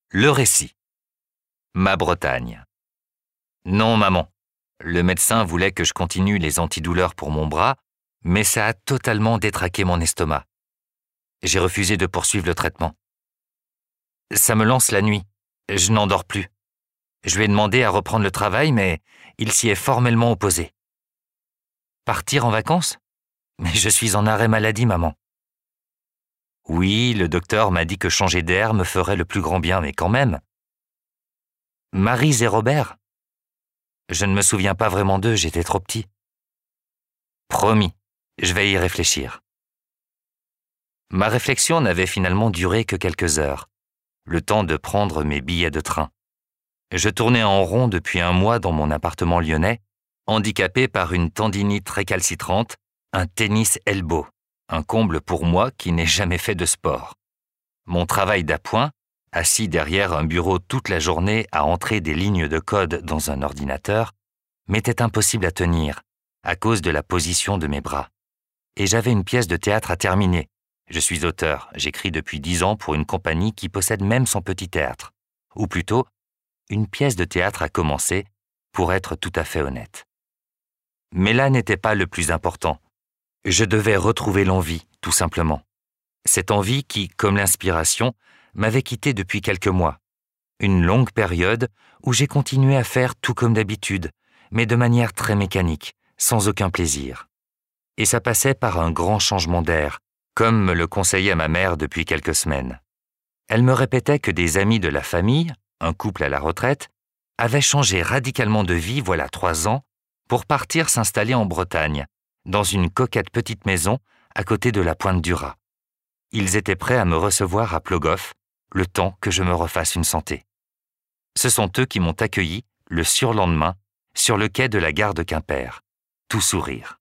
Le récit. Ma Bretagne. Non, maman. Le médecin voulait que je continue les antidouleurs pour mon bras, mais ça a totalement détraqué mon estomac. J'ai refusé de poursuivre le traitement. Ça me lance la nuit. Je n'endors plus. Je lui ai demandé à reprendre le travail, mais il s'y est formellement opposé. Partir en vacances? Mais je suis en arrêt maladie, maman. Oui, le docteur m'a dit que changer d'air me ferait le plus grand bien, mais quand même. Maryse et Robert? Je ne me souviens pas vraiment d'eux, j'étais trop petit. Promis, je vais y réfléchir. Ma réflexion n'avait finalement duré que quelques heures, le temps de prendre mes billets de train. Je tournais en rond depuis un mois dans mon appartement lyonnais, handicapé par une tendinite récalcitrante, un tennis elbow, un comble pour moi qui n'ai jamais fait de sport. Mon travail d'appoint, assis derrière un bureau toute la journée à entrer des lignes de code dans un ordinateur, m'était impossible à tenir à cause de la position de mes bras. Et j'avais une pièce de théâtre à terminer. Je suis auteur, j'écris depuis 10 ans pour une compagnie qui possède même son petit théâtre. Ou plutôt, une pièce de théâtre à commencer, pour être tout à fait honnête. Mais là n'était pas le plus important. Je devais retrouver l'envie, tout simplement. Cette envie qui, comme l'inspiration, m'avait quitté depuis quelques mois. Une longue période où j'ai continué à faire tout comme d'habitude, mais de manière très mécanique, sans aucun plaisir. Et ça passait par un grand changement d'air, comme me le conseillait ma mère depuis quelques semaines. Elle me répétait que des amis de la famille, un couple à la retraite, avaient changé radicalement de vie voilà 3 ans pour partir s'installer en Bretagne, dans une coquette petite maison à côté de la Pointe du Raz. Ils étaient prêts à me recevoir à Plogoff, le temps que je me refasse une santé. Ce sont eux qui m'ont accueilli, le surlendemain, sur le quai de la gare de Quimper, tout sourire.